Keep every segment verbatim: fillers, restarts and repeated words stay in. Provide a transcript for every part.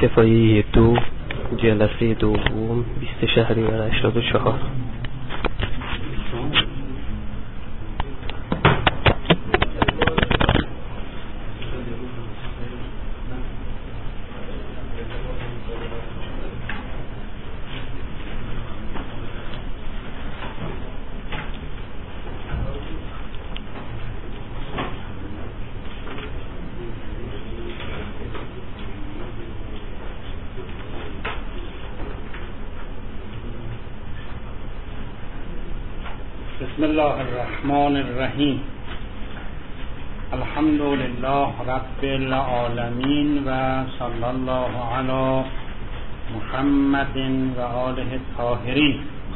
کفایه دو جلسه دوم بیست شهریور هشتاد و چهار. بسم الله الرحمن الرحیم. الحمد لله رب العالمین و صلی الله علی محمد و آله الطاهرین.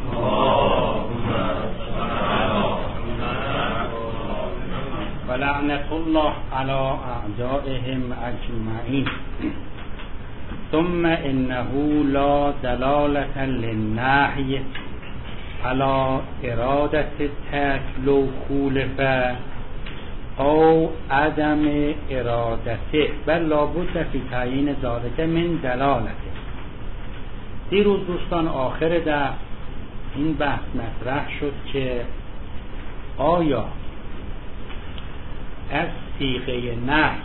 و لعنت الله علی اعدائهم اجمعین. ثم انه لا دلالة للنهی على ارادت تکلو خولفه او عدم ارادته بل لابد فی تعیین ذالک من دلالته. دیروز دوستان آخر در این بحث مطرح شد که آیا از صیغه نهی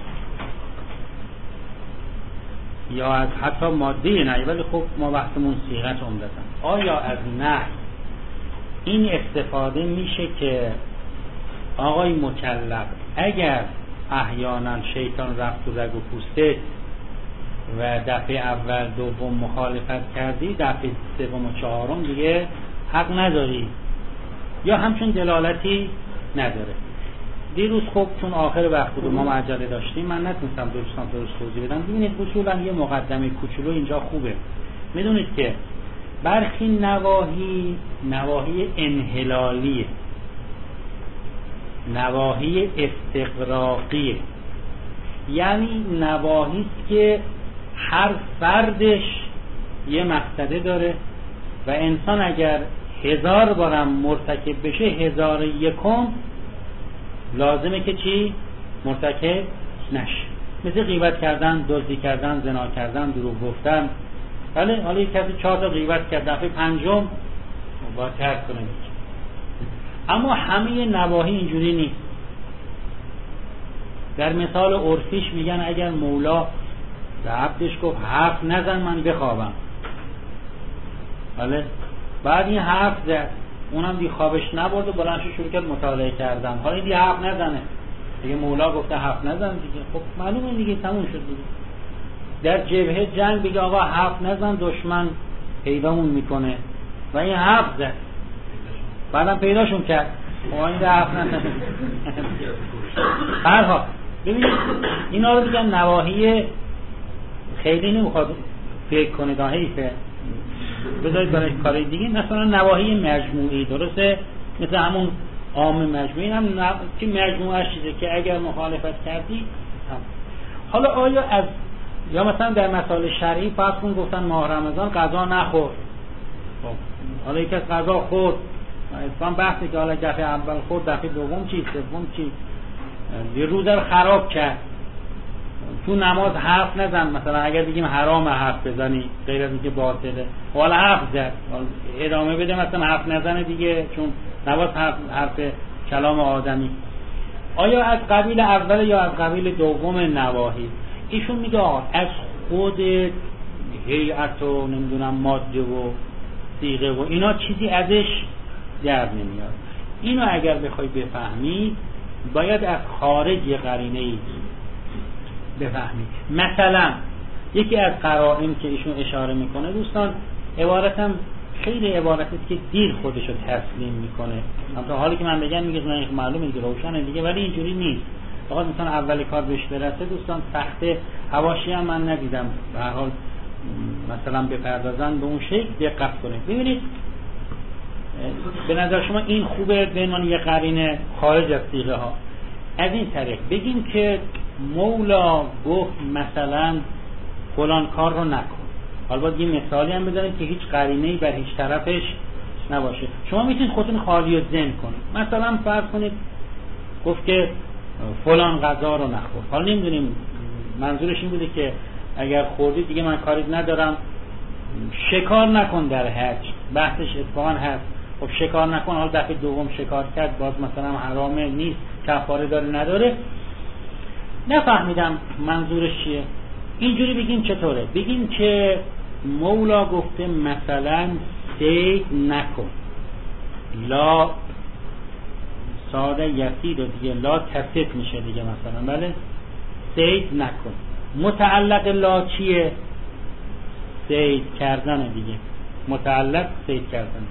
یا از حتی ماده نهی، ولی خب ما بحثمون صیغه عمدتاً، آیا از نهی این استفاده میشه که آقای مکلف اگر احیانا شیطان رفت تو رگ و پوسته و دفعه اول دوم مخالفت کردی، دفعه سوم و چهارم دیگه حق نداری یا همچون دلالتی نداره. دیروز خب چون آخر وقت بود و ما عجله داشتیم من نتونستم درستان درست توضیح بدم. ببینید اصولا یه مقدمه کوچولو اینجا خوبه. میدونید که برخی نواهی نواهی انحلالیه، نواهی استغراقیه، یعنی نواهی است که هر فردش یه مقصده داره و انسان اگر هزار بارم مرتکب بشه هزار یکم لازمه که چی؟ مرتکب نشه. مثل غیبت کردن، دزدی کردن، زنا کردن، دروغ گفتن. بله، حالا یک کسی چهار تا غیبت کرد، دفعه پنجم با ترک کنه. اما همه نواهی اینجوری نیست. در مثال عرفیش میگن اگر مولا به عبدش گفت حرف نزن من بخوابم، بله، بعد این حرف زد، اونم دی خوابش نبرد و بلندش شروع کرد مطالعه کردن، حالا دی حرف نزنه دیگه، مولا گفته حرف نزن دیگه، خب معلومه دیگه تموم شد دیگه. در جبهه جنگ بگه آقا حرف نزن دشمن پیدامون میکنه و این حرف زد، بعدم پیداشون کرد و این حرف نزن. هر حال ببینید اینا رو میگن نواهی، خیلی نمیخواد فکر کنید حیفه، بذارید برای کار دیگه. مثلا نواهی مجموعی، درسته؟ مثل همون عام مجموعی هم نو... که مجموعه چیزه که اگر مخالفت کردی هم. حالا آیا از یا مثلا در مسائل شرعی فرض کن گفتن ماه رمضان غذا نخور، خب حالا یک از غذا خورد، اسلام بحثی که حالا دفعه اول خورد، دفعه دوم چی، سوم چی، یه روزه رو خراب کرد. تو نماز حرف نزن، مثلا اگر بگیم حرام حرف بزنی غیر از اینکه باطله، حالا حرف زد ادامه بده، مثلا حرف نزنه دیگه، چون نماز حرف, حرف کلام آدمی. آیا از قبیل اول یا از قبیل دوم نواهی؟ ایشون میگه از خود هیئت و نمیدونم ماده و صیغه و اینا چیزی ازش در نمیاد. اینو اگر بخوای بفهمی باید از خارج یه قرینه‌ای بفهمی. مثلا یکی از قرائن که ایشون اشاره میکنه دوستان، عبارتم خیلی عبارتی است که دیر خودشو تسلیم میکنه. مثلا حالی که من بگم میگه نه معلومه دیگه، روشنه دیگه، ولی اینجوری نیست. فقط مثلا اولی کار بهش برسه دوستان سخته، حواشی هم من ندیدم به هر حال مثلا بپردازن به اون شکل دقت کنه. ببینید به نظر شما این خوبه به عنوان یه قرینه خارج از صیغه ها از این طریق بگیم که مولا گفت مثلا فلان کار رو نکن. حالا باید یه مثالی هم بزنیم که هیچ قرینه‌ای بر هیچ طرفش نباشه. شما میتونید خودتون خالی و ذهن کنید. مثلا فرض کنید گفت که فلان غذا رو نخور. حالا نمیدونیم منظورش این بوده که اگر خوردی دیگه من کاری ندارم، شکار نکن در حج، بحثش اتفاقا هست. خب شکار نکن، حالا دفعه دوم شکار کرد باز مثلا حرامه نیست، کفاره داره نداره. نفهمیدم منظورش چیه. اینجوری بگیم چطوره؟ بگیم که مولا گفته مثلا صید نکن، لا ساده یسید و دیگه لا تفت میشه دیگه مثلا، بله صید نکن. متعلق لا چیه؟ صید کردن دیگه، متعلق صید کردن.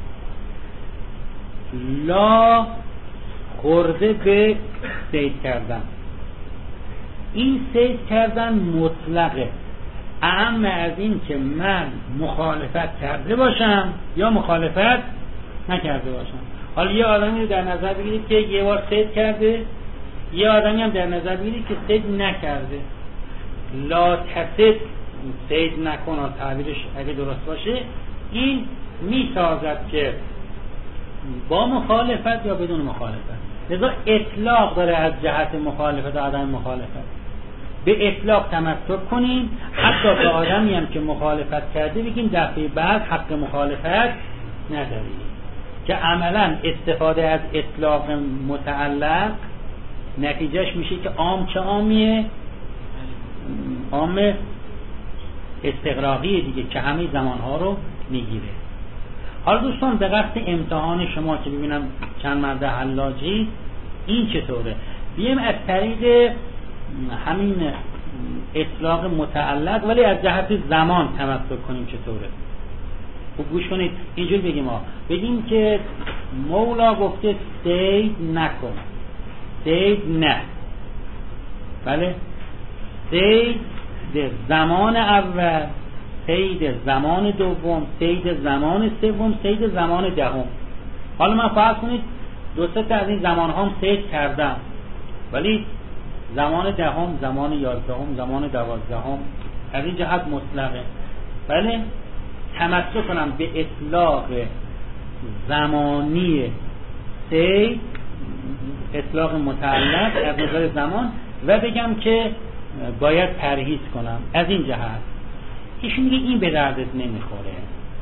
لا خورده به صید کردن. این صید کردن مطلقه، اعم از این که من مخالفت کرده باشم یا مخالفت نکرده باشم. حالا یه آدمی رو در نظر بگیرید که یه بار صید کرده، یه آدمی هم در نظر بگیرید که صید نکرده. لا تفت صید نکن، تعبیرش اگه درست باشه این میسازد که با مخالفت یا بدون مخالفت. لذا اطلاق داره از جهت مخالفت و عدم مخالفت. به اطلاق تمسک کنیم، حتی به آدمی هم که مخالفت کرده بگیم دفعه بعد حق مخالفت نداری، که عملا استفاده از اطلاق متعلق نتیجهش میشه که عام چه عامیه؟ عام استغراقی دیگه که همه زمانها رو میگیره. حالا دوستان به قصد امتحان شما که ببینم چند مرد حلاجی این چطوره، بیایم از طریق همین اطلاق متعلق ولی از جهت زمان تمسک کنیم. چطوره؟ خب گوش کنید، اینجور بگیم ها، بگیم که مولا گفته صید نکن، صید نه، بله صید زمان اول، صید زمان دوم، صید زمان سوم، صید زمان دهم. حالا من فرض کنید دو سه تا از این زمان هم صید کردم، ولی زمان دهم، زمان یازدهم، زمان دوازدهم از این جهت مطلقه. بله تمسک کنم به اطلاق زمانی صید، اطلاق متعلق از نظر زمان، و بگم که باید پرهیز کنم از این جهت. ایشون میگه این به دردت نمیخوره.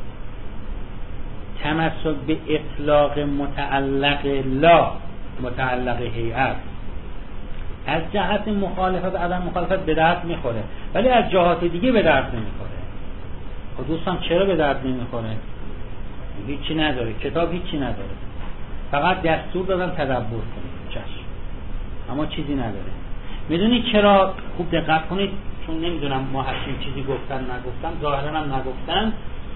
تمسک به اطلاق متعلق لا، متعلق هیئت، از جهت مخالفت و عدم مخالفت به درد میخوره، ولی از جهات دیگه به درد نمیخوره. خب دوستان چرا به درد نمیخوره؟ هیچی نداره، کتاب هیچی نداره، فقط دستور دادن تدبر کنید، چشم، اما چیزی نداره. میدونید چرا؟ خوب دقت کنید، چون نمیدونم ما هرچین چیزی گفتن نگفتن، ظاهرا هم نگفتن،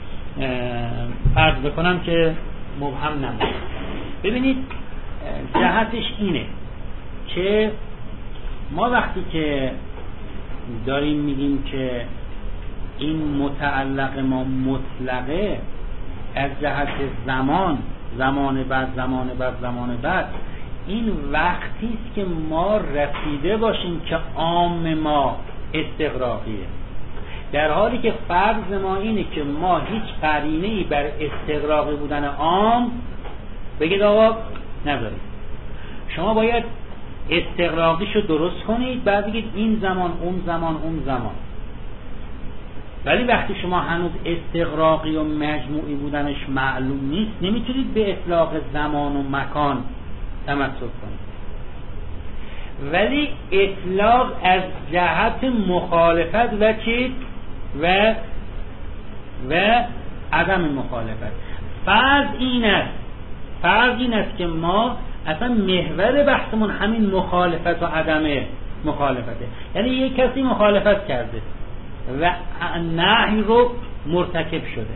فرض بکنم که مبهم نمونه. ببینید جهتش اینه که ما وقتی که داریم میگیم که این متعلق ما مطلقه از جهت زمان، زمان بعد زمان بعد زمان بعد، این وقتی است که ما رسیده باشیم که عام ما استغراقیه، در حالی که فرض ما اینه که ما هیچ قرینه‌ای بر استغراقی بودن عام بگید آقا نداریم. شما باید استغراقیشو درست کنید، بعد بگید این زمان اون زمان اون زمان. ولی وقتی شما هنوز استغراقی و مجموعی بودنش معلوم نیست، نمیتونید به اطلاق زمان و مکان تمسک کنید. ولی اطلاق از جهت مخالفت و چی و و عدم مخالفت. فرض این است فرض این است که ما اصلا محور بحثمون همین مخالفت و عدم مخالفته. یعنی یک کسی مخالفت کرده و نهی رو مرتکب شده،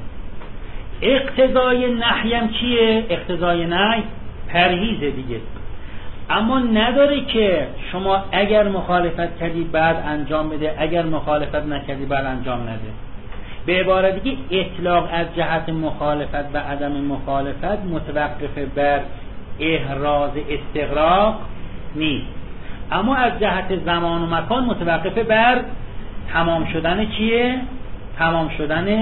اقتضای نهی هم چیه؟ اقتضای نهی پرهیز دیگه. اما نداره که شما اگر مخالفت کردی بعد انجام بده، اگر مخالفت نکردی بعد انجام نده. به عبارت دیگه اطلاق از جهت مخالفت و عدم مخالفت متوقف بر احراز استغراق نیست، اما از جهت زمان و مکان متوقف بر تمام شدن چیه؟ تمام شدن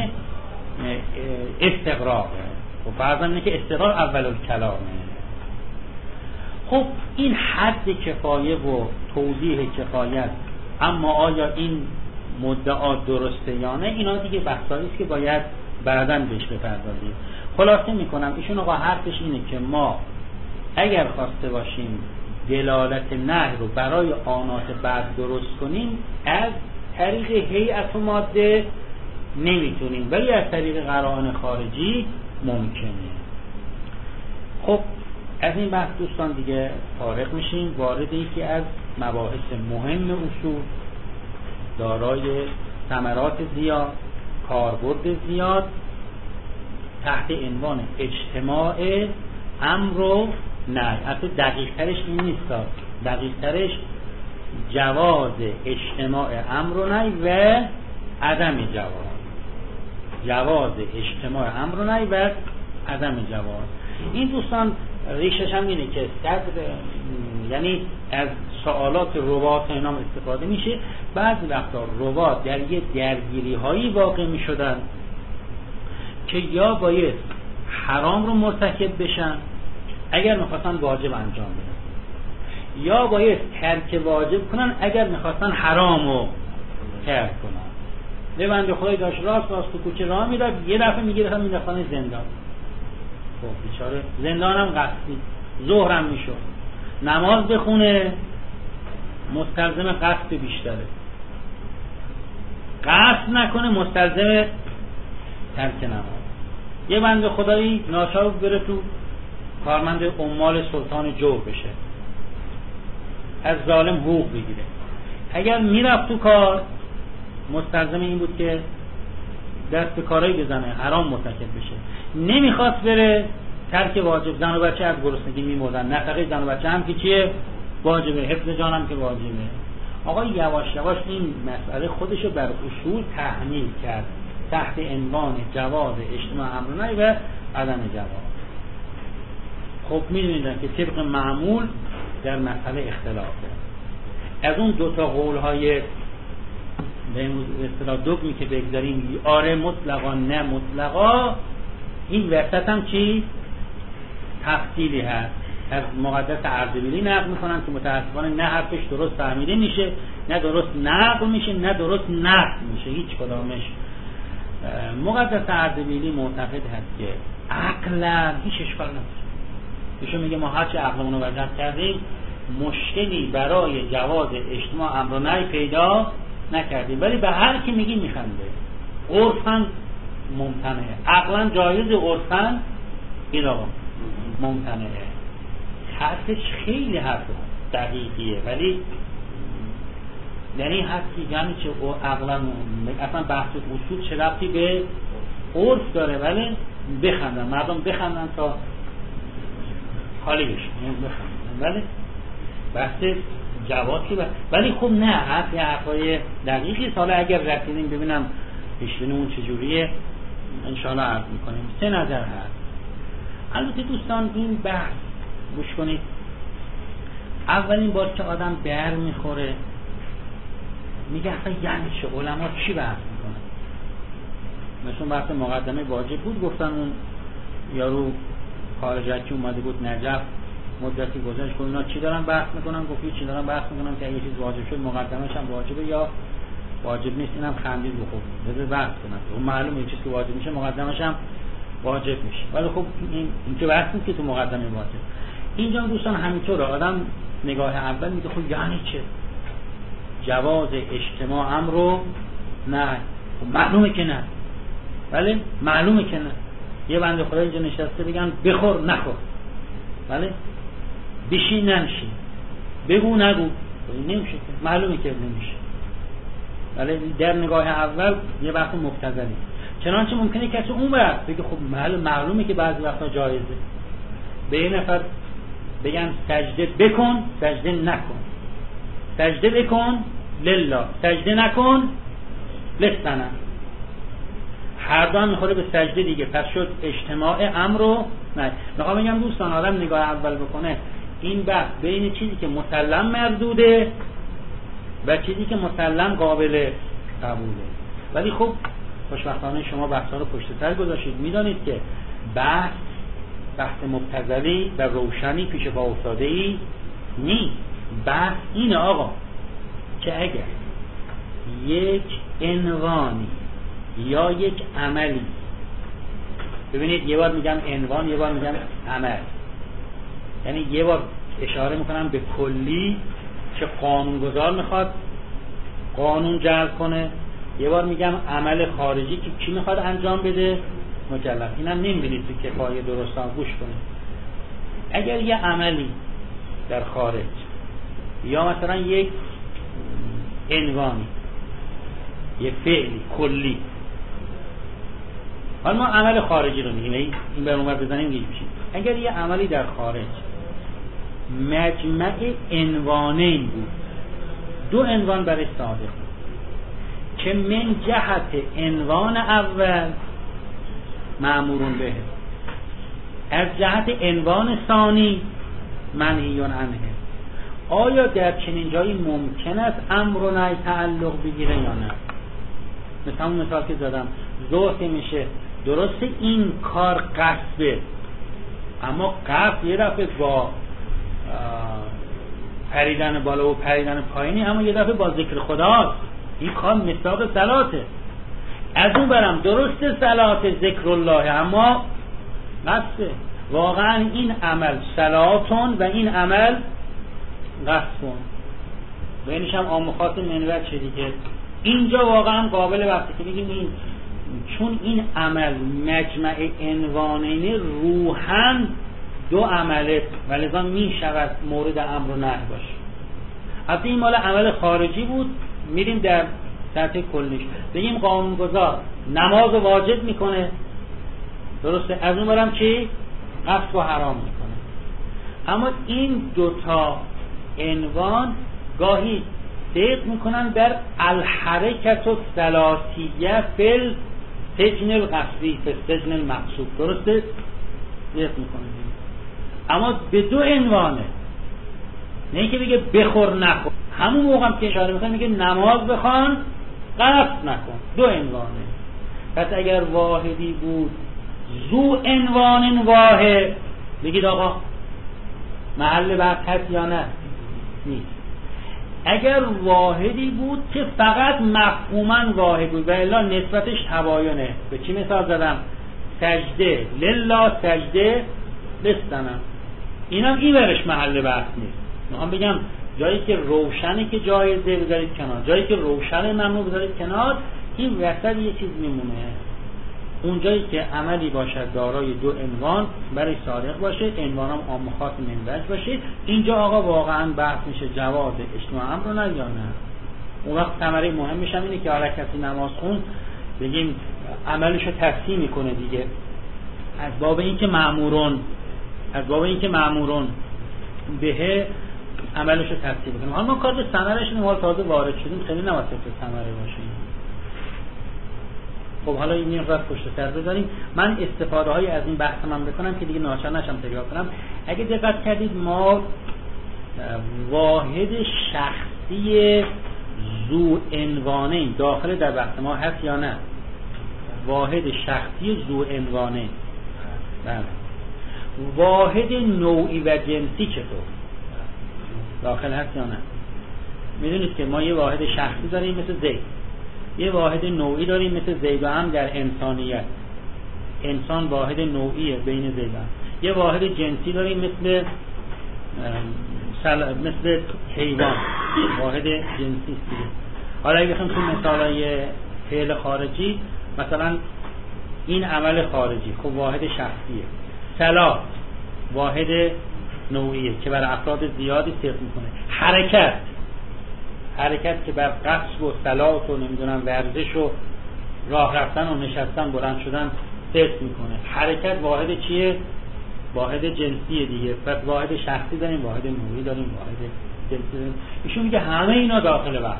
استغراق. خب فرضاً اینه که استغراق اول الکلامه. خب این حد کفایه و توضیح کفایت، اما آیا این مدعا درسته یا نه، اینا دیگه بحثایی است که باید بعداً بهش بپردازیم. خلاصه میکنم ایشون آقا حرفش اینه که ما اگر خواسته باشیم دلالت نهی رو برای آنات بعد درست کنیم از طریق هیئت و ماده نمیتونیم، ولی از طریق قرائن خارجی ممکنه. خب از این بحث دوستان دیگه فارغ میشیم، وارد یکی از مباحث مهم اصول دارای ثمرات زیاد، کاربرد زیاد، تحت عنوان اجتماع امر و نهی. اصلا دقیق ترش این نیست، دقیق ترش جواز اجتماع امر و نهی و عدم جواز، جواز اجتماع امر و نهی و عدم جواز. این دوستان ریشش هم اینه که صدر یعنی از سوالات روات اینا استفاده میشه. بعضی وقتا روات در یه درگیری هایی واقع میشدن که یا باید حرام رو مرتکب بشن اگر میخواستن واجب انجام بدن، یا باید ترک واجب کنن اگر میخواستن حرام رو ترک کنن. یه بنده خدای داشت راست راست تو کوچه راه میرفت، یه دفعه میگیرفتن مینداختن زندان. خب بیچاره زندانم قصدی، ظهرم میشد نماز بخونه مستلزم قصد بیشتره، قصد نکنه مستلزم ترک نماز. یه بنده خدایی ناچار بره تو کارمند عمال سلطان جور بشه، از ظالم حقوق بگیره. اگر میرفت تو کار مستلزم این بود که دست به کارایی بزنه حرام مرتکب بشه. نمیخواست بره ترک واجب، زن و بچه از گرسنگی میمردن، نفقه زن و بچه هم که چیه واجبه، حفظ جان هم که واجبه. آقا یواش یواش این مسئله خودشو بر اصول تحمیل کرد تحت عنوان جواز اجتماع امر و نهی و عدم جواز. خب میدونید که طبق معمول در مسئله اختلافه. از اون دوتا قول های به اصطلاح دگمی که بگذاریم آره مطلقا نه مطلقا، این وسط هم چی؟ تفصیلی هست. از مقدس اردبیلی نقل میکنن که متاسفانه نه حرفش درست فهمیده میشه، نه درست نقل میشه، نه درست نقل میشه، هیچ کدامش. مقدس اردبیلی معتقد هست که عقلا هیچ اشکال نداره. ایشون میگه ما هرچه عقلمون رو وجد کردیم مشکلی برای جواز اجتماع امر و نهی پیدا نکردیم، ولی به هر کی میگیم میخنده. عرفاً ممتنعه، عقلا جایز، عرفاً این آقا ممتنعه. حرفش خیلی حرف دقیقیه، ولی یعنی حرفی یعنی چه عقلا اصلا بحث اصول چه ربطی به عرف داره، ولی بخندن مردم بخندن تا خالی بشه بخندن، ولی بحث جواد که ولی خب نه حرف حرفای دقیقی. حالا اگر رسیدیم ببینم پیشبینیمون چجوریه انشاءالله عرض میکنیم. سه نظر هست. البته دوستان این بحث گوش کنید، اولین بار که آدم بر میخوره میگه اصلا یعنی چه، علما چی بحث میکنن؟ مثلا بحث مقدمه واجب بود، گفتن اون یارو خارجکی اومده بود نجف مدتی گذشت، گفت اینا چی دارن بحث میکنن؟ گفت چی دارن بحث میکنن که اگه چیز واجب شد مقدمش هم واجبه یا واجب نیست. اینم خندید بخور بذار بحث کنن، اون معلومه این چیزی که واجب میشه مقدمش هم واجب میشه، ولی خب این این که بحث نیست که تو مقدمه واجب. اینجا دوستان همینطوره، آدم نگاه اول میگه خب یعنی چه جواز اجتماع امر رو نه؟ خب معلومه که نه، ولی معلومه که نه. یه بنده خدا اینجا نشسته بگن بخور نخور، ولی بشین ننشین، بگو نگو، نمیشه، معلومه که نمیشه. ولی در نگاه اول یه وقت مبتذلی. چنانچه ممکنه کسی اون وقت بگه خب معلومه که بعضی وقتا جایزه. به یه نفر بگن سجده بکن، سجده نکن، سجده بکن لله، سجده نکن لسنم، هر دو هم میخوره به سجده دیگه، پس شد اجتماع امر رو نه. میخوام بگم دوستان آدم نگاه اول بکنه این بحث بین چیزی که مسلم مردوده و چیزی که مسلم قابل قبوله. ولی خب خوشبختانه شما بحثا رو پشت سر گذاشتید، میدانید که بحث بحث مبتذلی و روشنی پیش پا افتاده ای نیست. بحث اینه آقا که اگر یک عنوانی یا یک عملی. ببینید یه بار میگم عنوان، یه بار میگم عمل، یعنی یه بار اشاره میکنم به کلی که قانونگذار میخواد قانون جلب کنه، یه بار میگم عمل خارجی که کی میخواد انجام بده، مکلف. اینم نمیبینید تو کفایه درستان، گوش کنید. اگر یه عملی در خارج یا مثلا یک عنوانی، یه فعلی کلی، حالا ما عمل خارجی رو میگیم، این بر اونور بزنیم گیج میشیم. اگر یه عملی در خارج مجمع عنوانین بود، دو عنوان برای صادق بود که من جهت عنوان اول مأمورون به، از جهت عنوان ثانی منهیون عنه، آیا در چنین جایی ممکن است امر و نهی تعلق بگیره یا نه؟ مثلا اون مثال که زدم، ظهر میشه، درسته این کار قصده، اما قصد یه دفعه با پریدن بالا و پریدن پایینی، اما یه دفعه با ذکر خداست. این کار مصداق صلاته. از اون برم درسته صلات ذکر الله، اما قصده. واقعا این عمل صلاتون و این عمل قصدون، بینش هم آموخات منوت شدی که اینجا واقعا قابل وقتی که بگیم این، چون این عمل مجمع عنوانین روحاً دو عمله و لذا می شود مورد امر و نهی باشه. حتی این مال عمل خارجی بود، میریم در سطح کلیش بگیم قانونگذار نماز واجب میکنه، درسته، از اون برم چی؟ قصد و حرام میکنه. اما این دوتا عنوان گاهی دقیق میکنن در الحرکت و ثلاثیه فل سجن القصدی فل سجن المقصود، درسته؟ دقیق میکنه، اما به دو عنوانه، نه اینکه بگه بخور نخور. همون موقع هم که اشاره میکنه میگه نماز بخوان قصد نکن، دو عنوانه. پس اگر واحدی بود ذو عنوان واحد، بگید آقا محل بحث هست یا نه؟ نیست. اگر واحدی بود که فقط مفهوما واحد بود و الا نسبتش تباینه، به چی مثال زدم؟ سجده لله، سجده لستنم، اینم این برش محل بحث نیست. میخوام بگم جایی که روشنه که جایزه بذارید کنار، جایی که روشن ممنوع بذارید کنار، این وسط یه چیز میمونه. اونجایی که عملی باشد دارای دو عنوان برای صادق باشه، عنوان هم آمخات منبج باشه، اینجا آقا واقعا بحث میشه جواز اجتماع امر رو نه یا نه. اون وقت ثمره مهمش هم اینه که حالا کسی نماز خون بگیم عملشو تفسیر میکنه دیگه، از باب این که مأمورون از باب این که مأمورون به عملشو تفسیر میکنه. حالا ما کار به ثمرهش ما تازه وارد شدیم، خیلی نواسط ثمره باشیم. خب حالا این مقدار پشت سر بذاریم، من استفاده های از این بحث من بکنم که دیگه ناچار نشم تکرار کنم. اگه دقت کردید ما واحد شخصی ذو عنوانه داخل در بحث ما هست یا نه؟ واحد شخصی ذو عنوانه، بله. واحد نوعی و جنسی چطور داخل هست یا نه؟ میدونید که ما یه واحد شخصی داریم مثل زید، یه واحد نوعی داریم مثل زید و هم در انسانیت، انسان واحد نوعیه بین زید و هم. یه واحد جنسی داریم مثل سل... مثل حیوان، واحد جنسی است. حالا اگه بخوام تو مثالای فعل خارجی، مثلا این عمل خارجی خب واحد شخصیه، صلات واحد نوعیه که برای افراد زیادی صرف میکنه، حرکت حرکت که بر قصد و صلات و نمیدونم ورزش و راه رفتن و نشستن بلند شدن صرف میکنه. حرکت واحد چیه؟ واحد جنسیه دیگه. پس واحد شخصی داریم، واحد نوعی داریم، واحد جنسی داریم. ایشون میگه همه اینا داخل بحث.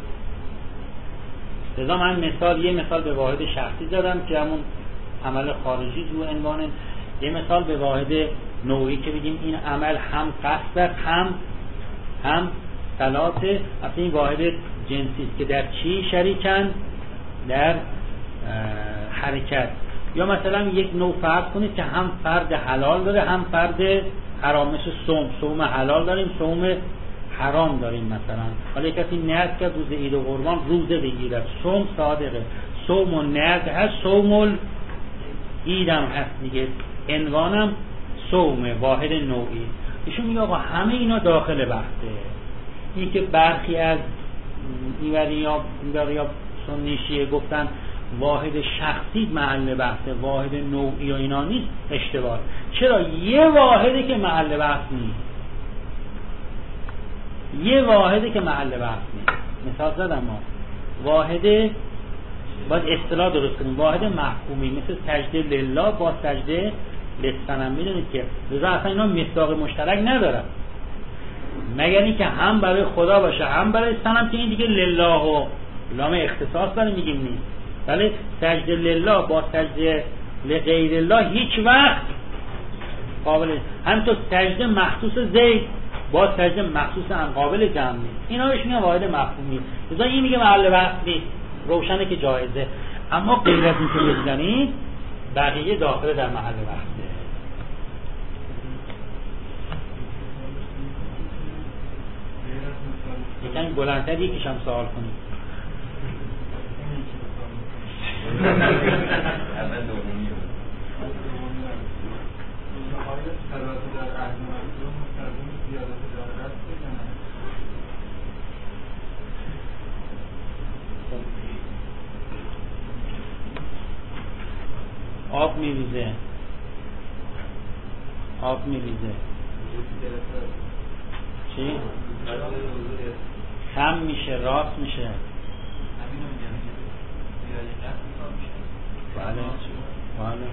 لذا من مثال یه مثال به واحد شخصی زدم که همون عمل خارجی ذو عنوانه، یه مثال به واحد نوعی که بگیم این عمل هم قصد است هم هم صلات. اصلا این واحد جنسی است که در چی شریکن؟ در حرکت. یا مثلا یک نوع فرض کنید که هم فرد حلال داره هم فرد حرام، مثل صوم. صوم حلال داریم، صوم حرام داریم مثلا، حالا کسی نیت کرد روز عید و قربان روزه بگیرد، صوم صادقه، صوم و نیت هست، صوم العید هم هست دیگه، عنوانم صومه، واحد نوعی. ایشون میگه آقا همه اینا داخل بحثه. این که برخی از ایوری یا ایوری یا سنی شیعه گفتن واحد شخصی محل بحثه، واحد نوعی و اینا نیست، اشتباه. چرا؟ یه واحده که محل بحث نیست، یه واحده که محل بحث نیست. مثال زدم ما واحده باید اصطلاح درست کنیم، واحد محکومی مثل سجده لله با سجده للصنم. میدونید که رضا اصلا اینا مصداق مشترک ندارن، مگر اینکه هم برای خدا باشه هم برای صنم، که این دیگه لله و لام اختصاص داره میگیم نیست. ولی سجده لله با سجده لغیر الله هیچ وقت قابل، همینطور سجده مخصوص زید با سجده مخصوص هم قابل جمع نیست. اینا بهش میگن واحد مفهومی. لذا این میگه محل بحث نیست، روشنه که جایزه، اما غیر از این که بگذارید بقیه داخل در محل بحثه. یکمی بلندتر یکیشم سوال کنید. آب میریزه، آب میریزه چی؟ خم میشه، راست میشه. بله بله.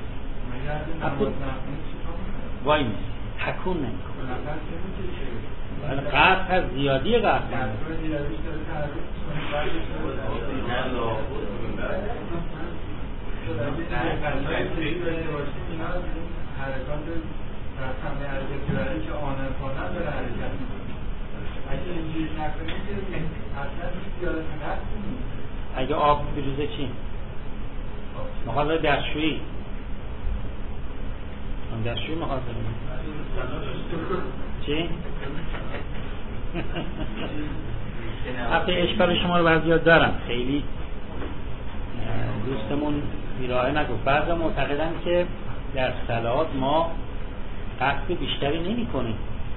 وای نیست تکون نمیکنه. بله قرص هست، زیادی قرص هست. حرکات رقم حرکتی برای که آنر کنن داره حرکت میکنه. اگه اینجوری نکنیم که اصلا زیادت نقص نیست. اگه آب بریزه چی؟ مخاطره دستشویی دستشویی مخاطره چی؟ حتی اشکال شما رو بعضی‌ها دارم، خیلی دوستمون بیراهه نگفت. بعضا معتقدن که در صلات ما قصد بیشتری نمی کنیم.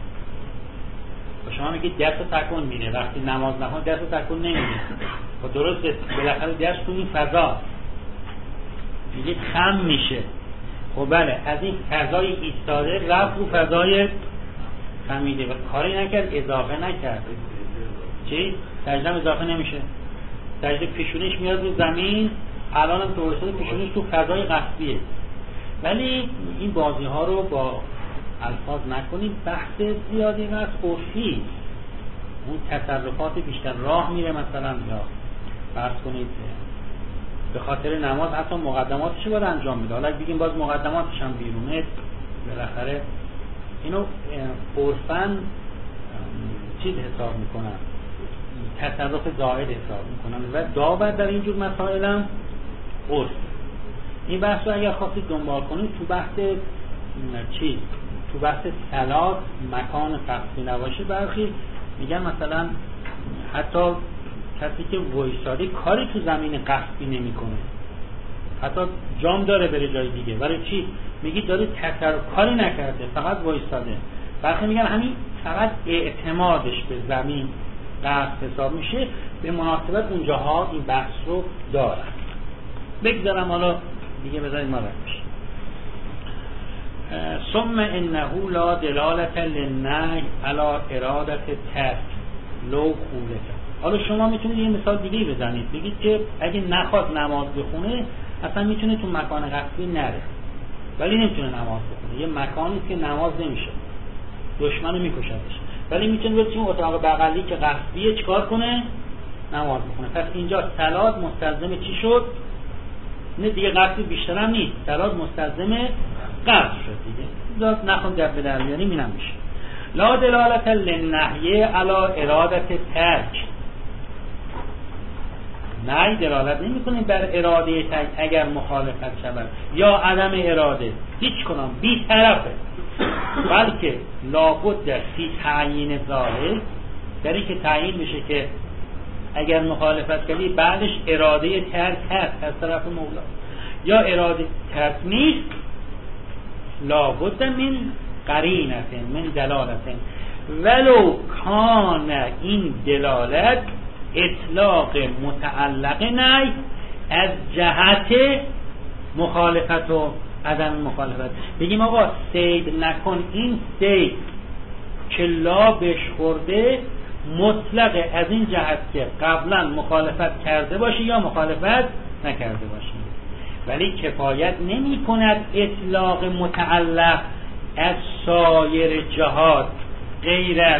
و شما میگید دست تکون میره، وقتی نماز نخون دست تکون نمیره. و درسته بالاخره دست تو این فضا میگید خم میشه. خب بله، از این فضای ایستاده رفت رو فضای خمیده و کاری نکرد، اضافه نکرد. چی؟ سجده اضافه نمیشه. سجده پیشونیش میاد رو زمین، الان هم توسط پیشونیش تو فضای قصدیه. ولی این بازی ها رو با الفاظ نکنید، بحث زیادی هست، عرفی اون تصرفات بیشتر راه میره مثلا، یا فرض کنید به خاطر نماز حتی مقدماتش باید انجام میده. حالا بگیم باز مقدماتش هم بیرونه، بالاخره اینو عرفاً چیز حساب میکنن، تصرف زائد حساب میکنن و داور در اینجور مسائل هم عرف. این بحث رو اگر خواستید دنبال کنید تو بحث چی؟ تو بحث صلات مکان قصدی نباشه، برخی میگن مثلا حتی کسی که وایساده کاری تو زمین قصدی نمیکنه، حتی جام داره بره جای دیگه، برای چی؟ میگید داره تصرف کاری نکرده، فقط وایساده. برخی میگن همین فقط اعتمادش به زمین قصد حساب میشه. به مناسبت اونجاها این بحث رو دارن. بگذارم حالا دیگه بذارید ما برمیشه. ثم انه لا دلالت للنهی علی ارادت ترک لو خولت. حالا شما میتونید یه مثال دیگه بزنید، بگید که اگه نخواد نماز بخونه اصلا میتونه تو مکان قصدی نره، ولی نمیتونه نماز بخونه. یه مکانی که نماز نمیشه، دشمنو میکشدش، ولی میتونه بره تو اتاق بغلی که قصدیه چیکار کنه؟ نماز بخونه. پس اینجا صلات مستلزم چی شد؟ نه دیگه قصدی بیشتر هم نیست، صلات مستلزم قصد شد دیگه. ذات نخون گپ در بیاریم اینم میشه. لا دلالت للنهی علی ارادت ترک. نهی دلالت نمی‌کنه بر اراده ترک اگر مخالفت شود یا عدم اراده، هیچ کنم بی طرفه، بلکه لابد فی تعیین ظاهر در این که تعیین بشه که اگر مخالفت کردی بعدش اراده ترک هست از طرف مولا یا اراده ترک نیست، لابد من قرینه من دلالت ولو کان این دلالت اطلاق متعلق نهی از جهت مخالفت و عدم مخالفت. بگیم آقا صید نکن، این صید که لا بهش خورده مطلق از این جهت که قبلا مخالفت کرده باشی یا مخالفت نکرده باشی، ولی کفایت نمی کند اطلاق متعلق از سایر جهات غیر از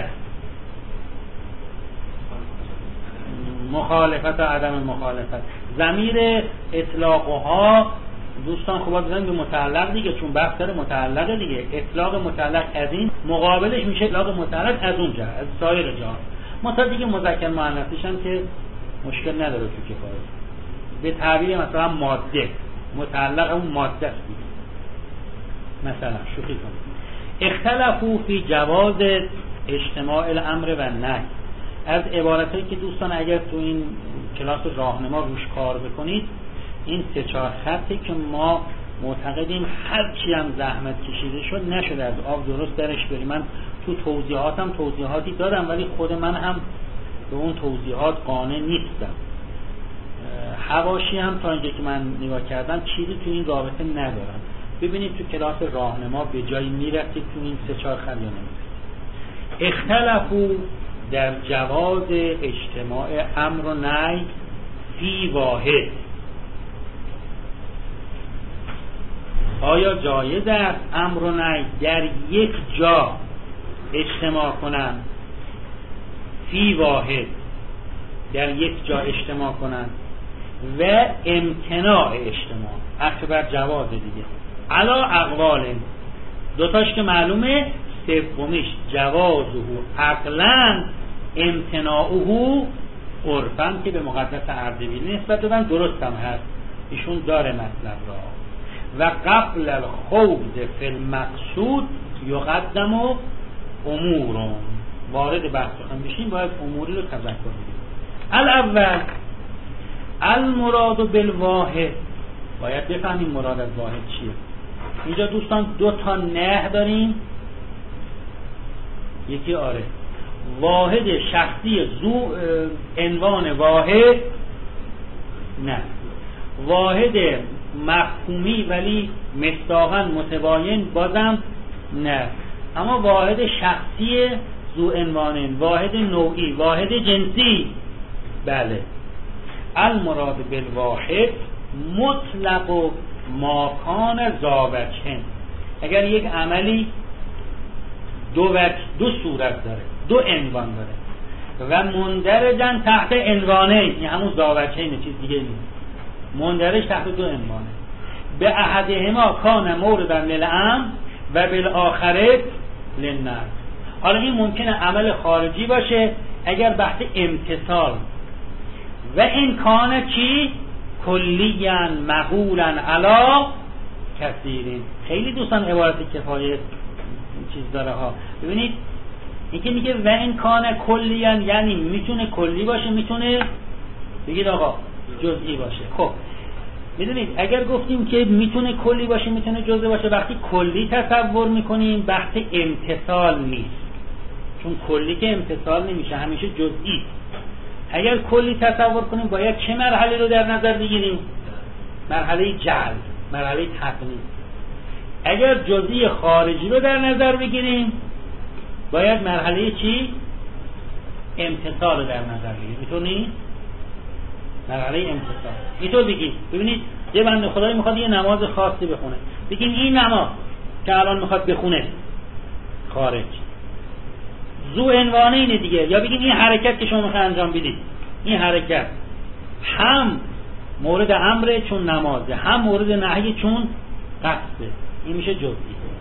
مخالفت و عدم مخالفت. ضمیر اطلاقها دوستان خوبا بزنید به متعلق دیگه، چون بحث داره متعلق دیگه. اطلاق متعلق از این مقابلش میشه اطلاق متعلق از اون جهت، از سایر جهات. مثلا دیگه مذکر مؤنثش هم که مشکل نداره تو کفایت. به تعبیر مثلا ماده متعلق اون ماده است دیگه. مثلا شوخی کنید اختلافو فی جواز اجتماع الامر و نهی. از عبارتایی که دوستان اگر تو این کلاس راهنما روش کار بکنید، این سه چهار خطی که ما معتقدیم هر چی هم زحمت کشیده شد نشده از آب درست درش بریم. من تو توضیحاتم توضیحاتی دادم ولی خود من هم به اون توضیحات قانع نیستم. حواشی هم تا اینجا که من نگاه کردم چیزی تو این رابطه ندارم. ببینید تو کلاس راهنما به جایی میرسید تو این سه چهار خط یا نمیرسید. اختلافو در جواز اجتماع امر و نهی فی واحد. آیا جایز است امر و نهی در یک جا اجتماع کنند؟ فی واحد، در یک جا اجتماع کنند و امتناع اجتماع عطف بر جواز دیگه. علا اقوال دوتاش که معلومه، سومیش جوازه عقلا امتناعه عرفا که به مقدس اردبیلی نسبت دادن درست هم هست، ایشون داره مطلب را. و قبل الخوض فی المقصود یقدم امورون. وارد بحث هم بشیم باید اموری رو تذکر بدیم. الاول المراد بالواحد، باید بفهمیم مراد از واحد چیه. اینجا دوستان دو تا نه داریم، یکی آره واحد شخصی ذو عنوان واحد، نه واحد مفهومی ولی مصداقاً متباین بازم نه، اما واحد شخصی ذو عنوان، واحد نوعی، واحد جنسی بله. المراد بالواحد مطلق ماکان زاوجهن. اگر یک عملی دو وجه دو صورت داره، دو عنوان داره و مندرجن تحت عنوانه، این همون زاوجهن، چیز دیگه نیست، مندرج تحت دو عنوانه. به احدهما کان موردن للامر و بالآخره للنهی. حالا این ممکنه عمل خارجی باشه اگر بحث امتصال، و این کان چی؟ کلیاً مقولاً علا کثیرین. خیلی دوستان عبارت کفایت چیز داره ها. ببینید این که میگه و این کان کلیاً یعنی میتونه کلی باشه، میتونه بگید آقا جزئی باشه. خب میدونید اگر گفتیم که میتونه کلی باشه میتونه جزئی باشه، وقتی کلی تصور میکنیم بحث امتصال نیست، چون کلی که امتصال نمیشه، همیشه جزئی. اگر کلی تصور کنیم باید چه مرحله رو در نظر بگیریم؟ مرحله جعل، مرحله تقنین. اگر جزئی خارجی رو در نظر بگیریم باید مرحله چی؟ امتصال رو در نظر بگیریم. میتونی؟ مرحله امتصال. اینطور بگید. ببینید یه بنده خدایی میخواد یه نماز خاصی بخونه، بگیم این نماز که الان میخواد بخونه خارج ذو عنوانه اینه دیگه، یا بگیم این حرکت که شما میخواد انجام بدید، این حرکت هم مورد امره چون نمازه، هم مورد نهی چون قصده، این میشه جزئی.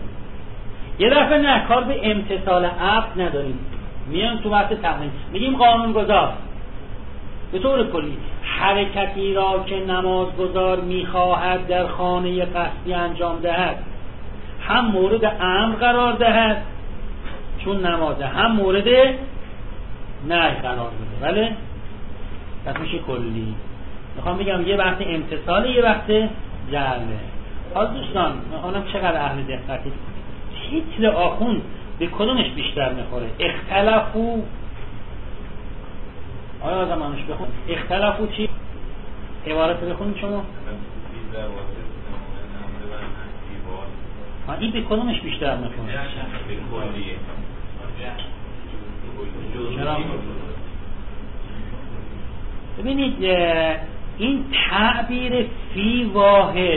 یه دفعه نه کار به امتصال عقد نداریم، میان تو وقت تقنین میگیم قانونگذار به طور کلی حرکتی را که نمازگزار میخواهد در خانه قصدی انجام دهد هم مورد امر قرار دهد چون نمازه، هم مورد نه قرار بده، بله پس میشه کلی. میخوام بگم یه وقت امتصاله یه وقت جعله. حالا دوستان حالا چقدر اهل دقتی، تیتر آخوند به کدومش بیشتر میخوره؟ اختلافو آیا آدم همش بخون اختلافو چی؟ عبارت بخونید شما ها این به کدومش بیشتر میخوره؟ چرا؟ ببینید این تعبیر فی واحد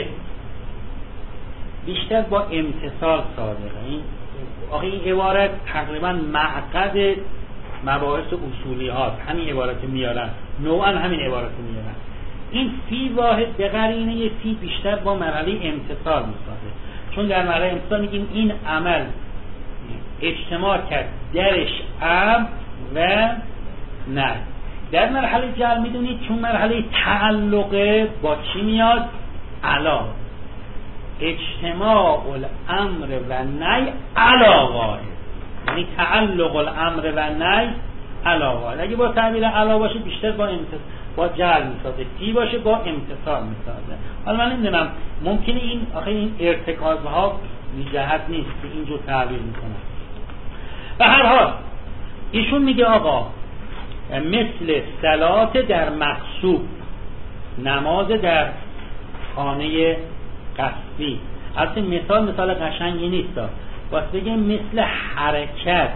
بیشتر با امتصال صادقه. این آخه این عبارت تقریبا معقد مباحث اصولی هاست، همین عبارت میارن، نوعا همین عبارت میارن. این فی واحد به قرینه فی بیشتر با مرحله امتصال میسازه، چون در مرحله امتصال میگیم این عمل اجتماع کرد درش امر و نه. در مرحله جعل میدونید چون مرحله تعلقه با چی میاد؟ علا اجتماع الامر و نهی علا واحد، یعنی تعلق الامر و نهی علا واحد. اگه با تعبیر علا باشه بیشتر با امتصال با جعل میسازه، فی باشه با امتصال میسازه. حالا من نمیدونم ممکنه این آخه این ارتکازها بی جهت نیست که اینجور تعبیر میکنن. به هر حال ایشون میگه آقا مثل صلات در مقصوب، نماز در خانه قصبی. البته مثال مثال قشنگی نیست، واسه بگه مثل حرکت،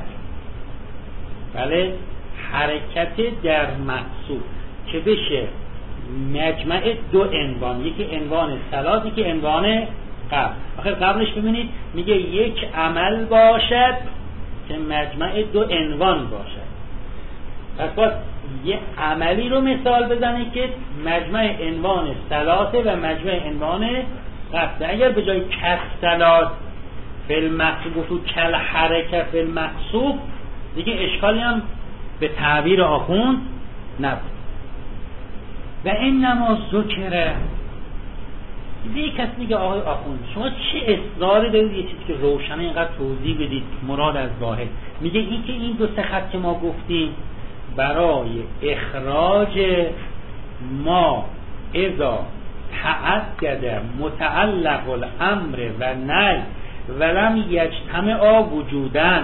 بله حرکت در مقصوب که بشه مجمع دو عنوان، یکی عنوان صلات یکی عنوان قبل. آخر قبلش ببینید میگه یک عمل باشد که مجمع دو عنوان باشد. پس باید یه عملی رو مثال بزنه که مجمع عنوان صلاته و مجمع عنوان قصده. اگر به جای کس صلات فی المقصوب گفتو کل حرکت فی المقصوب دیگه اشکالی هم به تعبیر آخوند نبود. و این نماز ذکره به یک کسی میگه آقای آخوند شما چه اصراری دارید یه چیزی که روشنه اینقدر توضیح بدید مراد از ظاهر؟ میگه این که این دو سه خط که ما گفتیم برای اخراج ما اذا تعدد متعلق الامر و نهی ولم یجتمعا وجودا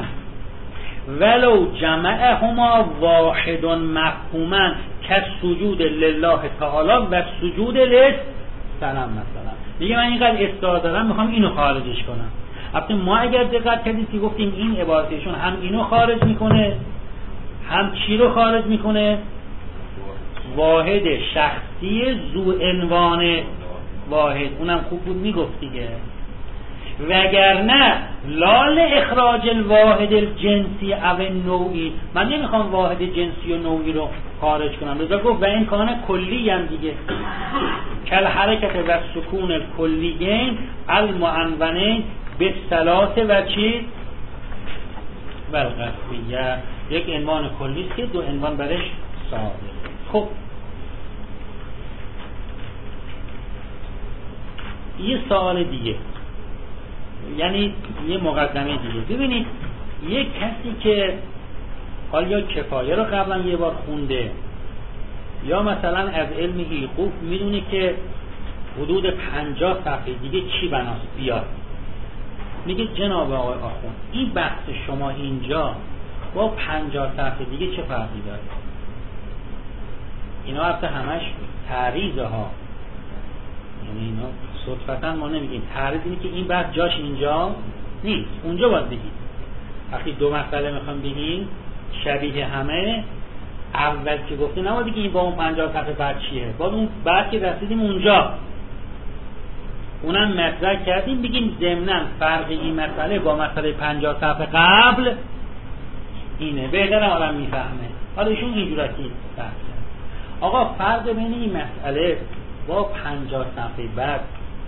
ولو جمعهما واحد مفهوما کالسجود لله تعالی و سجود للصنم مثلا. میگه من اینقدر اصرار دارم میخوام اینو خارجش کنم. البته ما اگر دقت کردید که گفتیم این عبارتشون هم اینو خارج میکنه هم چی رو خارج میکنه؟ واحد شخصی ذو عنوان واحد. اونم خوب بود میگفت دیگه. وگرنه لال اخراج الواحد الجنسی او نوعی، من نمیخوام واحد جنسی و نوعی رو خارج کنم، لذا گفت و این کانه کلی هم دیگه کل حرکت و سکون الکلیین المعنونین به صلات و چی و القصبیه. یک عنوان کلی است که دو عنوان برش صادق. خب یه سوال دیگه، یعنی یه مقدمه دیگه. ببینید یک کسی که حالا یا کفایه رو قبلا یه بار خونده یا مثلا از علم حقوق میدونه که حدود پنجاه صفحه دیگه چی بناست بیاد، میگه جناب آقای آخوند این بحث شما اینجا با پنجاه صفحه دیگه چه فرقی داره؟ اینا اصلا همش تعریضه ها، یعنی اینا صدفتا ما نمیگیم. تعریض اینه که این بحث جاش اینجا نیست، اونجا باید بگید. وقتی دو مسئله میخوام بگیم شبیه همه، اول که گفته نباید بگیم این با اون پنجاه صفحه بعد چیه، باید اون بعد که رسیدیم اونجا اونم مطرح کردیم بگیم ضمناً فرق این مسئله با مسئله پنجاه صفحه قبل اینه. بهتر آدم میفهمه. حالا ایشون اینجوری بحث آقا فرق بین این مسئله با پنجاه صفحه بعد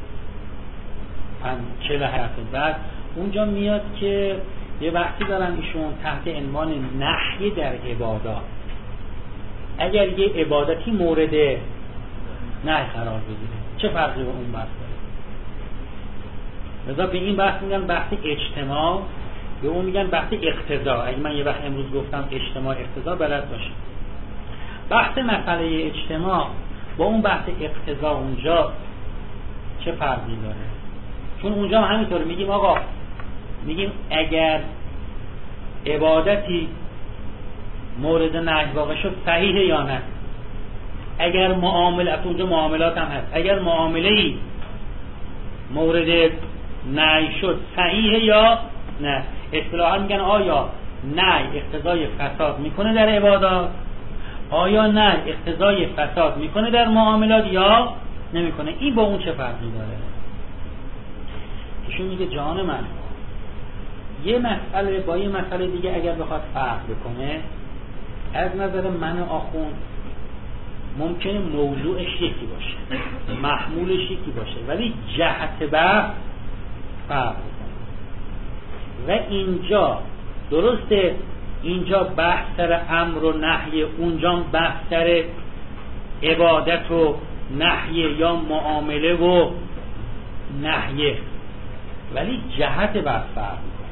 چهل صفحه بعد اونجا میاد که یه وقتی دارن ایشون تحت عنوان نحی در عبادات، اگر یه عبادتی مورد نهی قرار بگیره چه فرقی با اون بحث داره؟ لذا به این بحث میگن بحث اجتماع به اون میگن بحث اقتضا. اگه من یه وقت امروز گفتم اجتماع اقتضا بلد باشید. بحث مسئله اجتماع با اون بحث اقتضا اونجا چه فرقی داره؟ چون اونجا هم همینطوره، میگیم آقا میگیم اگر عبادتی مورد نهی واقع شد صحیحه یا نه. اگر معاملات، اونجا معاملات هم هست، اگر معامله‌ای مورد نهی شد صحیحه یا نه. اصطلاحا میگن آیا نهی اقتضای فساد میکنه در عبادات، آیا نه اقتضای فساد میکنه در معاملات یا نمیکنه. این با اون چه فرقی داره؟ ایشون میگه جان من یه مسئله با یه مسئله دیگه اگر بخواد فرق بکنه، از نظر من آخوند ممکنه موضوعش یکی باشه، محمولش یکی باشه، ولی جهت بحث فرق بکنه. و اینجا درسته، اینجا بحث سر امر و نهی، اونجا بحث سر عبادت و نهی یا معامله و نهیه، ولی جهت بحث فرق میکنه.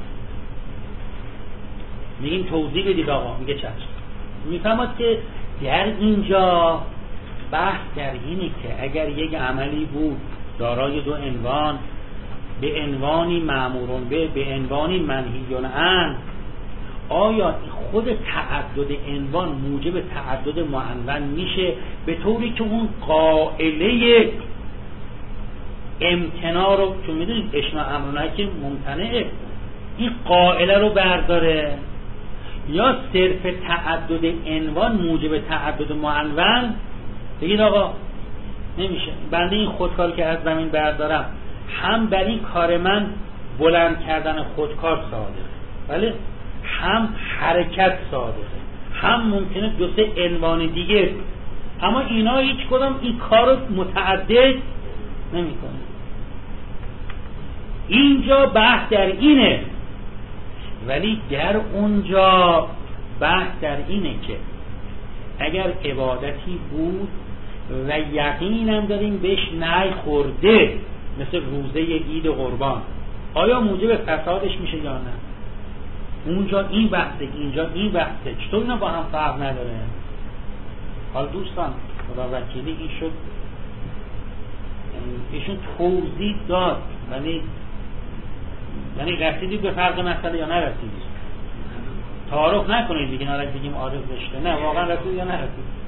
میگیم توضیح بدید آقا، میگه چشم. میفهمد که در اینجا بحث در اینه که اگر یک عملی بود دارای دو عنوان، به عنوانی مأمورون به به عنوانی منهیون عنه، آیا خود تعدد عنوان موجب تعدد معنون میشه به طوری که اون قائله امتناع رو، چون میدونید اشماع امرونه که ممتنعه، این قائله رو برداره، یا صرف تعدد عنوان موجب تعدد معنون بگید آقا نمیشه، بنده این خودکار که از زمین بردارم هم بر این کار من بلند کردن خودکار صادقه، بله، هم حرکت صادقه، هم ممکنه دو سه عنوان دیگه، اما اینا هیچ کدام این کار رو متعدد نمیکنه. اینجا بحث در اینه، ولی در اونجا بحث در اینه که اگر عبادتی بود و یقینم داریم بهش نهی خورده، مثل روزه عید قربان، آیا موجب فسادش میشه یا نه؟ اونجا این بحثه، اینجا این بحثه، چطور اینا با هم فرق نداره؟ حالا دوستان خدا وکیلی این شد، ایشون توضیح داد، ولی یعنی رسیدید به فرق مسئله یا نرسیدید؟ تعارف نکنید دیگه، نارد بگیم عارض رشته، نه واقعا رسید یا نرسید؟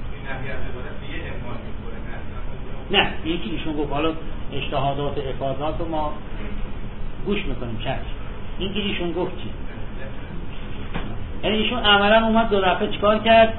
نه یکی ایشون گفت حالا اجتهادات افاضات رو ما گوش میکنیم چشم، این که ایشون گفت چی؟ یعنی ایشون عملا اومد دو دفعه چیکار کرد؟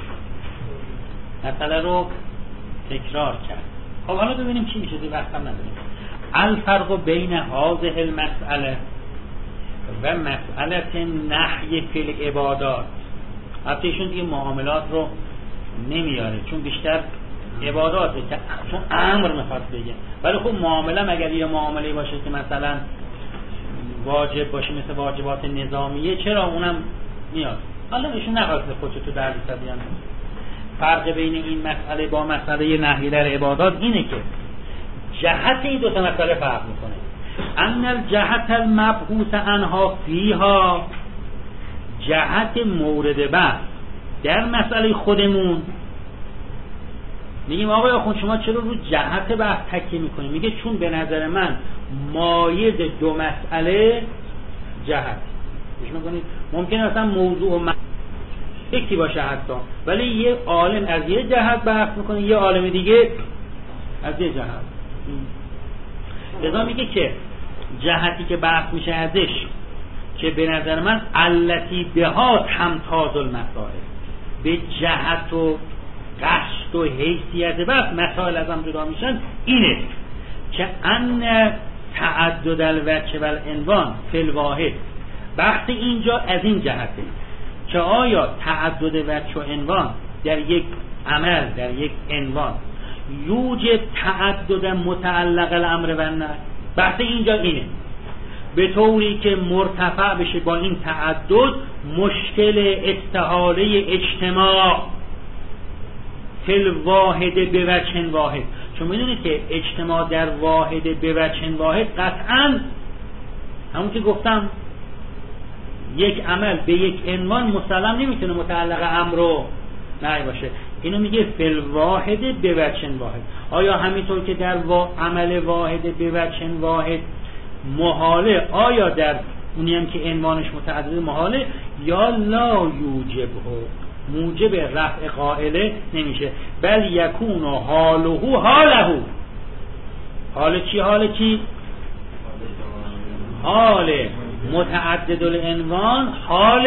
مسئله رو تکرار کرد. خب حالا ببینیم چی میشه، دیگه وقت هم نداریم. الفرق بین هذه المسئله و مسئله نهی فی العبادات. البته ایشون دیگه معاملات رو نمیاره چون بیشتر عباداته، چون امر میخواد بگه، ولی خب معامله اگر یه معامله باشه که مثلا واجب باشه مثل واجبات نظامیه، چرا اونم میاد. حالا ایشون نخواست خودشو تو درد بیان. فرق بین این مسئله با مسئله نهی در عبادات اینه که جهت این دو تا مسئله فرق میکنه. ان الجهت المبحوث عنها فیها، جهت مورد بحث در مسئله خودمون، میگیم آقای آخوند شما چرا رو جهت بحث تکیه میکنید؟ میگه چون به نظر من مایز دو مسئله جهت. گوش میکنید ممکنه اصلا موضوع و م... یکی باشه حتی، ولی یه عالم از یه جهت بحث میکنه، یه عالم دیگه از یه جهت. لذا میگه که جهتی که بحث میشه ازش که به نظر من التی بها تمتاز المسائل، به جهت و قصد و حیثیت بحث مسائل از هم جدا میشن، اینه که ان تعدد الوجه و العنوان فی الواحد. بحث اینجا از این جهته که آیا تعدد وجه و عنوان در یک عمل، در یک عنوان یوجد تعدد متعلق الامر و نهی. بحث اینجا اینه به طوری که مرتفع بشه با این تعدد مشکل استحاله اجتماع فی الواحد به وجه واحد. چون میدونید که اجتماع در واحد به وجه واحد قطعا همون که گفتم یک عمل به یک عنوان مسلم نمیتونه متعلق امر و نهی باشه. اینو میگه فل واحد به وجه واحد. آیا همینطور که در وا... عمل واحد به وجه واحد محاله، آیا در اونی هم که عنوانش متعدد محاله، یا لا یوجبه، موجب رفع قائله نمیشه، بل یکون حاله حاله. حال چی؟ حال چی؟ حال متعدد العنوان، حال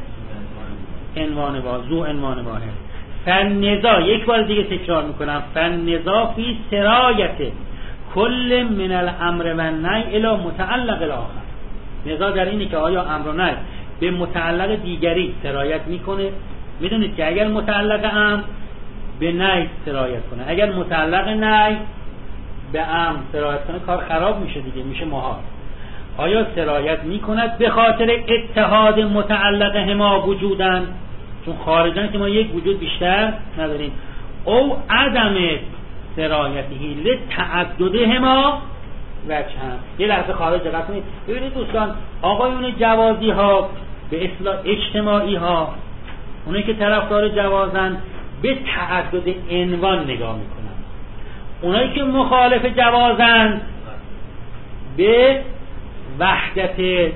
عنوان واحد، ذو عنوان واحد. فالنزاع، یک بار دیگه تکرار میکنم، فالنزاع فی سرایت کل من الامر و النهی الی متعلق الاخر. نزاع در اینه که آیا امر و نهی به متعلق دیگری سرایت میکنه. میدونید که اگر متعلق امر به نهی سرایت کنه، اگر متعلق نهی به امر سرایت کنه، کار خراب میشه دیگه، میشه محال. آیا سرایت میکند به خاطر اتحاد متعلق هما وجودن، چون خارجن که ما یک وجود بیشتر نداریم، او عدم سرایتی لتعدد هما وجه هم. یه لحظه خارج دقت کنید. ببینید دوستان، آقایون جوازی ها به اصطلاح اجتماعی ها، اونایی که طرفدار جوازن، به تعدد عنوان نگاه میکنن. اونایی که مخالف جوازن به وحدت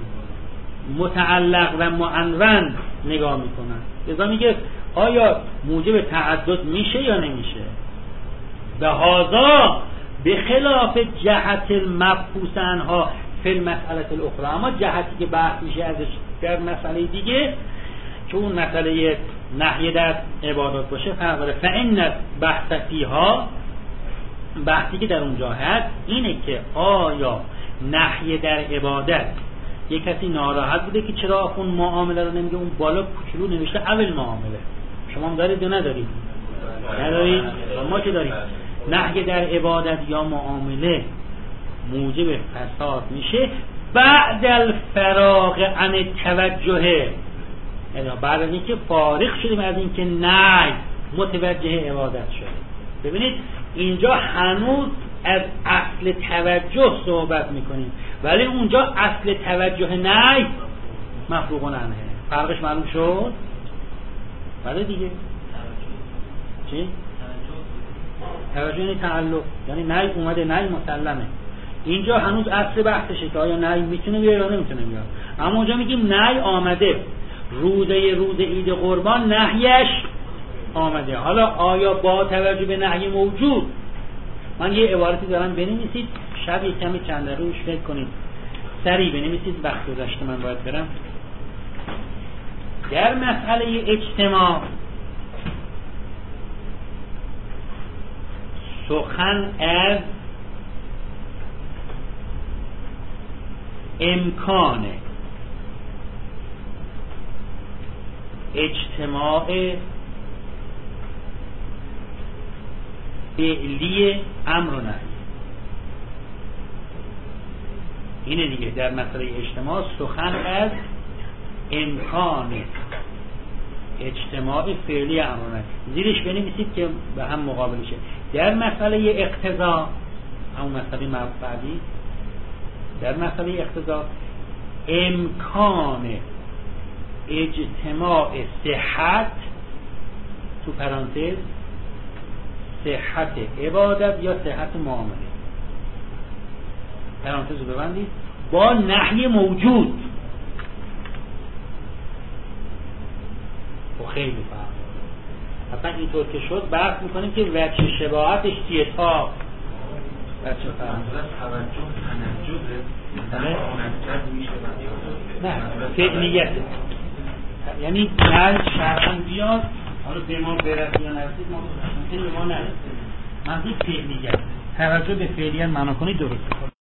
متعلق و معنون نگاه میکنن. لذا میگه آیا موجب تعدد میشه یا نمیشه؟ به هذا به خلاف جهت المبحوث عنها فی المسئله الاخرى. اما جهتی که بحث میشه ازش در مسئله دیگه، که اون مسئله نهی در عبادات باشه، فرق داره. فإن بحث فیها، بحثی که در اونجا هست اینه که آیا نهی در عبادت، یک کسی ناراحت بوده که چرا اون معامله رو نمیگه، اون بالا کوچولو نوشته اول معامله. شما هم دارید یا ندارید؟ ندارید؟ ما که دارید. نهی در عبادت یا معامله موجب فساد میشه بعد الفراغ عن توجه، یعنی بعد از اینکه فارغ شدیم از اینکه نه متوجه عبادت شده. ببینید اینجا هنوز از اصل توجه صحبت میکنیم، ولی اونجا اصل توجه نه مفروغ عنه. فرقش معلوم شد؟ بله دیگه. چی؟ توجه یعنی تعلق، یعنی نه اومده، نه مسلمه. اینجا هنوز اصل بحثشه که آیا نه میتونه بیاد یا نمیتونه بیاد. اما اونجا میگیم نه آمده، روزه روز عید قربان نهیش آمده. حالا آیا با توجه به نهی موجود، من یه عبارتی دارم بنویسید، شب یک کمی چند دقیقه روش فکر کنید، سریع بنویسید، وقت گذشته من باید برم. در مسئله اجتماع سخن از امکان اجتماع فعلی امر و نهی اینه دیگه. در مسئله اجتماع سخن از امکان اجتماع فعلی امر و نهی، زیرش بنویسید که به هم مقابل شه. در مسئله اقتضا، همون مسئله بعدی، در مسئله اقتضا امکان اجتماع صحت، تو پرانتز صحت عبادت یا صحت معامله، پرانتز رو ببندید، با نهی موجود. و خیلی فرق اصلا اینطور که شد بحث میکنیم که وجه شباهتش چیه. تا وجه توجه تنجده نه فعلیته، یعنی نه شرعاً بیاد، حالا به ما برسید یا نرسید ما ممکنه به ما نرسید. منظور فعلیت، توجه به فعلیت معنا کنید درسته.